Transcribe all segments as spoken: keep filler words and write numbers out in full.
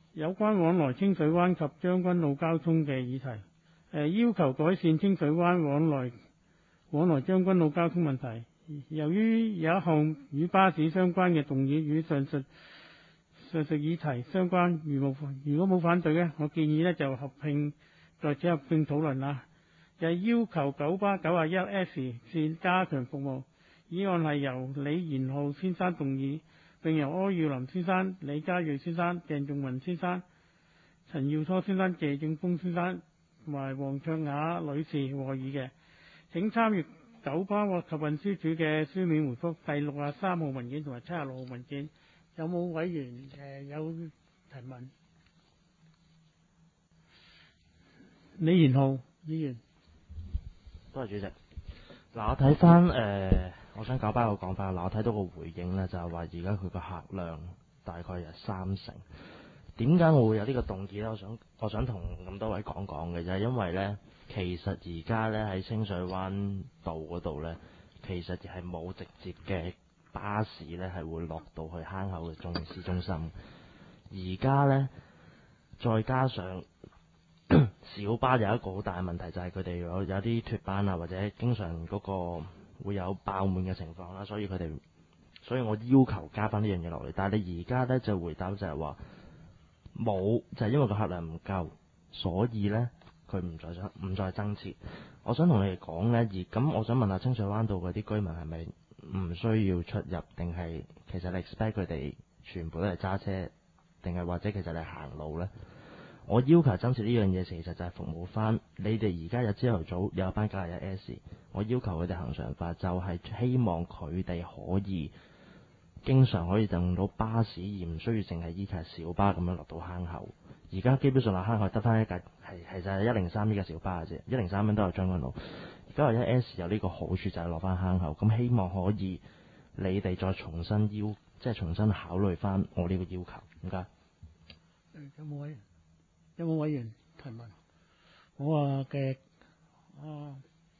有關往來清水灣及將軍澳交通嘅議題，誒要求改善清水灣往來往來將軍澳交通問題。由於有一項與巴士相關嘅動議與上述上述議題相關，如無如果冇反對呢，我建議呢就合併在此合併討論啦。就係要求九巴九十一 S 線加強服務。議案係由李賢浩先生動議，並由柯耀林先生、李家銳先生、鄭仲文先生、陳耀初先生、謝正峰先生同埋黃卓雅女士和議嘅。請參閱九巴或及運輸署嘅書面回覆第六十三號文件同埋七十六號文件。有冇委員誒、呃、有提問？李賢浩議員。 多謝主席。嗱，我睇翻誒，我想九巴個講法。嗱，我睇到個回應咧，就係話而家佢個客量大概係三成。點解我會有呢個動議咧？我想我想同咁多位講講嘅就係因為咧，其實而家咧喺清水灣道嗰度咧，其實係冇直接嘅巴士咧係會落到去坑口嘅中市中心。而家咧再加上小巴有一個好大嘅問題，就係佢哋有有啲脫班啊，或者經常嗰個會有爆滿嘅情況啦，所以佢哋，所以我要求加翻呢樣嘢落嚟。但係你而家呢，就回答就係話冇，就係因為個客量唔夠，所以呢，佢唔再想唔再增設。我想同你哋講呢，而咁我想問下清水灣道嗰啲居民係咪唔需要出入，定係其實你 expect 佢哋全部都係揸車，定係或者其實你行路呢？我要求增設呢樣嘢，其實就係服務翻你哋而家有朝頭早有一班九十一 S， 我要求佢哋行常化，就係希望佢哋可以經常可以用到巴士，而唔需要淨係依靠小巴咁樣落到坑口。而家基本上落坑口得翻一架係係就係一零三呢架小巴嘅啫，一零三蚊都有將軍澳。九十一 S 有呢個好處就係落翻坑口，咁希望可以你哋再重新要即係重新考慮翻我呢個要求。唔該。 有冇委員？有冇委員提問？我話嘅啊，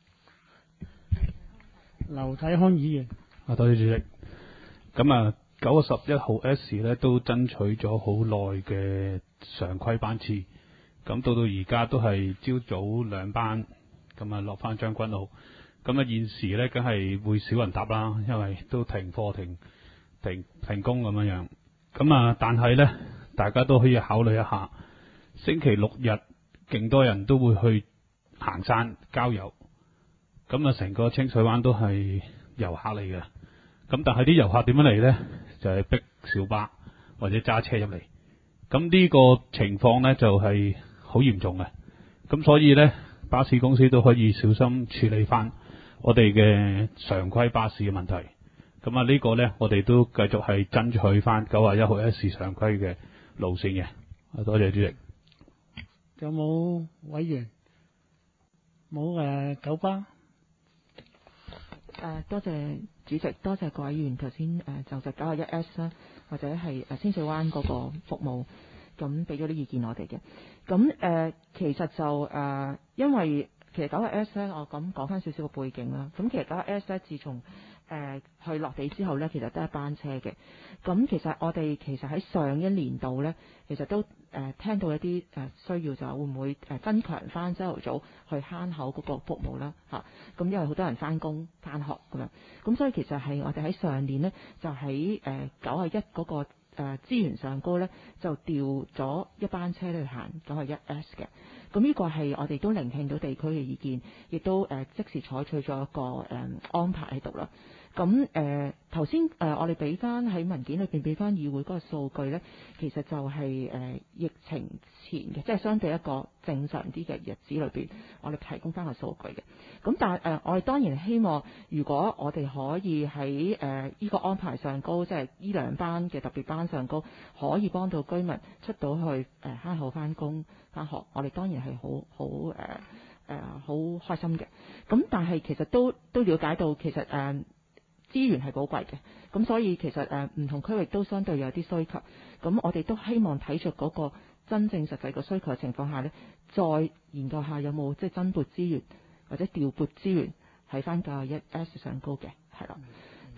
劉體康議員。 啊，多謝主席。咁啊，九十一號 S 咧都爭取咗好耐嘅常規班次，咁到到而家都係朝早兩班，咁啊落翻將軍澳。咁啊現時咧，梗係會少人搭啦，因為都停課、停停停工咁樣樣。咁啊，但係咧，大家都可以考慮一下。星期六日勁多人都會去行山郊遊，咁啊成個清水灣都係遊客嚟嘅。咁但係啲遊客點樣嚟呢？就係、是、逼小巴或者揸車入嚟。咁呢個情況呢，就係好嚴重嘅。咁所以呢，巴士公司都可以小心處理翻我哋嘅常規巴士嘅問題。咁啊呢個呢，我哋都繼續係爭取翻九十一號 S 常規嘅路線嘅。啊，多謝主席。 有冇委員？冇誒、呃，九巴。 誒、呃，多謝主席，多謝各位議員頭先誒就就九十一 S 啦，或者係誒清水灣嗰個服務，咁俾咗啲意見我哋嘅。咁誒、呃，其實就誒、呃，因為其實九十一 S 咧，我咁講翻少少個背景啦。咁其實九十一 S 咧，自從誒、呃，去落地之後呢，其實都係班車嘅。咁其實我哋其實喺上一年度呢，其實都誒、呃、聽到一啲誒、呃、需要，就係會唔會誒增強翻朝頭早去坑口嗰個服務啦嚇。咁、啊、因為好多人翻工翻學咁樣，咁所以其實係我哋喺上年呢，就喺誒九十一嗰個誒、呃、資源上高呢，就調咗一班車去行九十一 S 嘅。咁呢個係我哋都聆聽到地區嘅意見，亦都誒、呃、即時採取咗一個誒、呃、安排喺度啦。咁誒頭先誒我哋俾翻喺文件裏邊俾翻議會嗰個數據咧，其實就係、是、誒、呃、疫情前嘅，即係相對一個正常啲嘅日子裏邊，我哋提供翻個數據嘅。咁但係誒、呃、我哋當然希望，如果我哋可以喺誒依個安排上高，即係依兩班嘅特別班上高，可以幫到居民出到去誒慳好翻工翻學，我哋當然係好好誒誒好開心嘅。咁但係其實都都了解到其實誒。呃資源係寶貴嘅，咁所以其實誒唔、呃、同區域都相對有啲需求，咁我哋都希望睇著嗰個真正實際嘅需求嘅情況下呢，再研究下有冇即係增撥資源或者調撥資源喺翻九十一 S 上高嘅，係啦。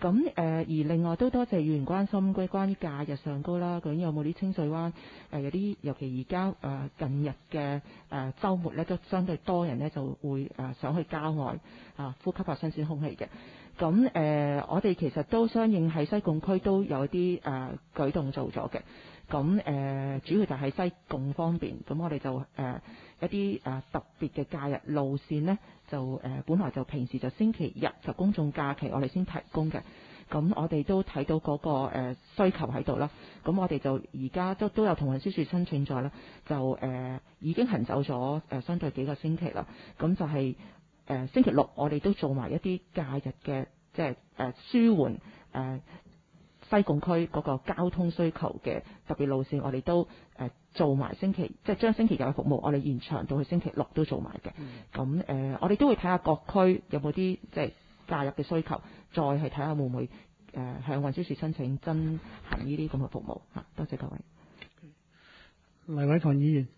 咁誒、呃、而另外都多謝議員關心嘅關於假日上高啦，究竟有冇啲清水灣誒、呃、有啲，尤其而家誒近日嘅誒週末咧，都相對多人咧就會誒、呃、想去郊外啊、呃、呼吸下新鮮空氣嘅。咁誒、呃、我哋其實都相應喺西貢區都有啲誒、呃、舉動做咗嘅。咁誒、呃、主要就喺西貢方面，咁我哋就誒、呃、一啲誒、呃、特別嘅假日路線呢，就誒、呃、本來就平時就星期日就公眾假期我哋先提供嘅，咁我哋都睇到嗰、那個、呃、需求喺度啦，咁我哋就而家都都有同運輸署申請咗啦，就誒、呃、已經行走咗誒、呃、相對幾個星期啦，咁就係、是、誒、呃、星期六我哋都做埋一啲假日嘅即係誒舒緩誒。呃西貢區嗰個交通需求嘅特別路線，我哋都誒、呃、做埋星期，即係將星期日嘅服務，我哋延長到去星期六都做埋嘅。咁誒、嗯呃，我哋都會睇下各區有冇啲即係假日嘅需求，再係睇下會唔會誒、呃、向運輸署申請增行呢啲咁嘅服務嚇。多謝各位。 黎偉棠議員。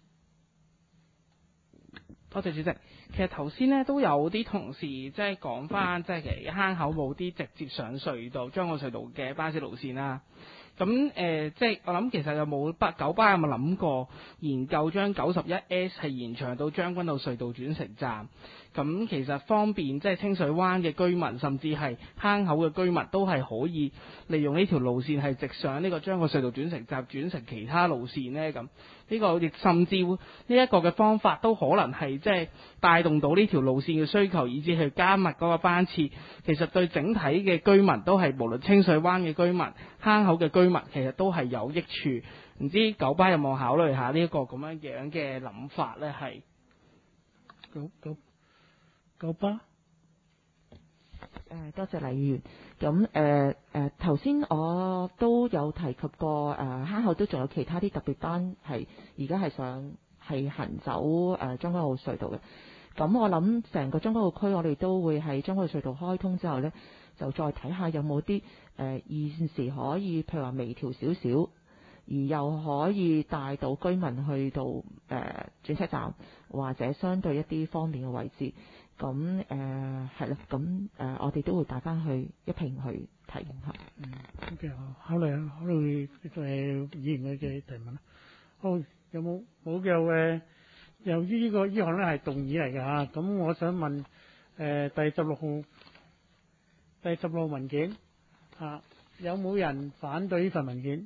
多謝主席。其實頭先咧都有啲同事即係講翻，即係其實坑口冇啲直接上隧道將軍澳隧道嘅巴士路線啦。咁誒、呃，即係我諗其實有冇巴九巴有冇諗過研究將九十一 S 係延長到將軍澳隧道轉乘站？咁其實方便即係清水灣嘅居民，甚至係坑口嘅居民都係可以利用呢條路線係直上呢個將軍澳隧道轉乘站轉乘其他路線呢。咁呢個亦甚至呢一個嘅方法都可能係即係帶動到呢條路線嘅需求，以至係加密嗰個班次。其實對整體嘅居民都係無論清水灣嘅居民、坑口嘅居民，其實都係有益處。唔知九巴有冇考慮下呢一個咁樣樣嘅諗法呢？係九九九巴。誒、 呃，多謝黎議員。咁誒誒，頭、呃、先我都有提及過，誒、呃、坑口都仲有其他啲特別班係而家係想係行走誒將軍澳隧道嘅。咁我諗成個將軍澳區，我哋都會喺將軍澳隧道開通之後呢，就再睇下有冇啲誒現時可以，譬如話微調少少，而又可以帶到居民去到誒、呃、轉車站或者相對一啲方便嘅位置。咁誒係啦，咁誒、呃、我哋都會帶翻去一併去提下。 嗯 ，OK， 考慮下，考慮誒議員嘅嘅提問啦。好，有冇冇嘅誒？由於呢、這個呢項咧係動議嚟嘅嚇，咁我想問誒、呃、第十六號第十六號文件嚇、啊，有冇人反對呢份文件？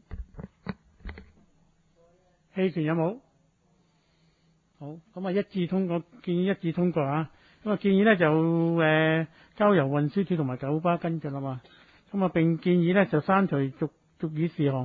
棄權有冇？好，咁啊一致通過，建議一致通過啊。咁啊建議咧就誒、呃、交由運輸署同埋九巴跟進啦嘛。咁啊並建議咧就刪除續續議事項。